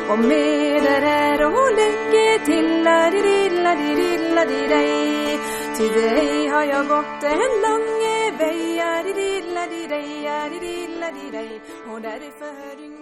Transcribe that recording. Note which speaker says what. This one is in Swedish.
Speaker 1: Och med är och lycka till dig. Till dig har jag gått en lång väg. Och därför